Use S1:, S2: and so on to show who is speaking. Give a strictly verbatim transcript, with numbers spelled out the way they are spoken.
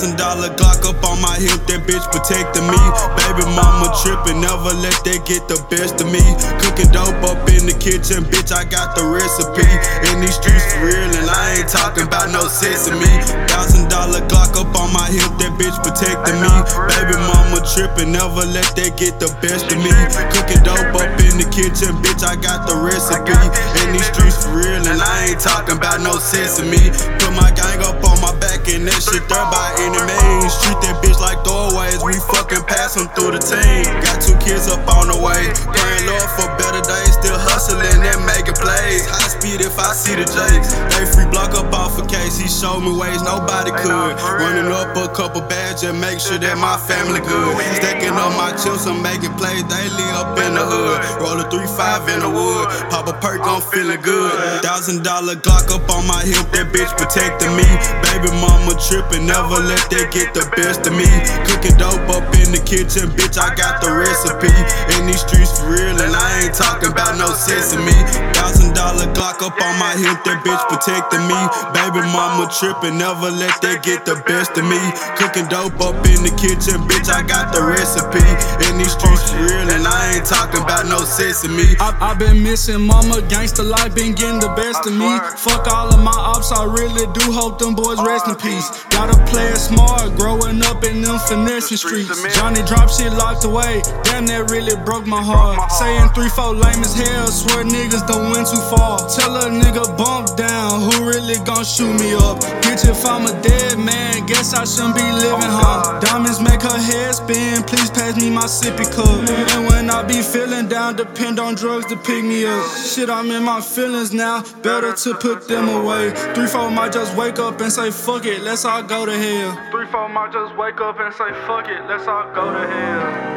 S1: Thousand dollar Glock up on my hip, that bitch protecting me. Baby mama trippin', never let that get the best of me. Cooking dope up in the kitchen, bitch, I got the recipe. In these streets for real, and I ain't talking about no sesame. Thousand dollar Glock up on my hip, that bitch protecting me. Baby mama trippin', never let that get the best of me. Cooking dope up in the kitchen, bitch, I got the recipe. In these streets for real, and I ain't talking about no sesame. Put my gang up on my back and that shit there by any means. Treat that bitch like throwaways, we fucking pass them through the team. Got two kids up on the way, praying Lord for better days. Still hustling and making plays. High speed if I see the Jakes. They free block up off a case, he showed me ways nobody could. Running up a couple bags and make sure that my family good. Stacking up my chips and making plays daily up in the hood. Roll a three five in the wood, pop a perk, I'm feeling good. Thousand dollar Glock up on my hip, that bitch protecting me. Baby mama trippin', never let that get the best of me. Cooking dope up in the kitchen, bitch, I got the recipe. In these streets for real, and I ain't talking about no sesame. Thousand dollar Glock up on my hip, that bitch protecting me. Baby mama trippin', never let that get the best of me. Cooking dope up in the kitchen, bitch, I got the recipe. In these streets for real, and I ain't talking about no sesame.
S2: I, I been missing mama, gangsta life been getting the best of me. Fuck all of my ops, I really do hope them boys rest in peace. Gotta play it smart, growing up in them finessing streets. Johnny drop shit locked away, damn that really broke my heart. Saying three four lame as hell, swear niggas don't went too far. Tell a nigga bump down, who really gon' shoot me up? Bitch, if I'm a dead man, guess I shouldn't be living, huh? Diamonds make her head spin, please pass me my sippy cup. And when I be feeling down, depend on drugs to pick me up. Shit, I'm in my feelings now, better to put them away. Three four might just wake up and say fuck it, let's all go to hell. Three four might just wake up and say fuck it, let's all go to hell.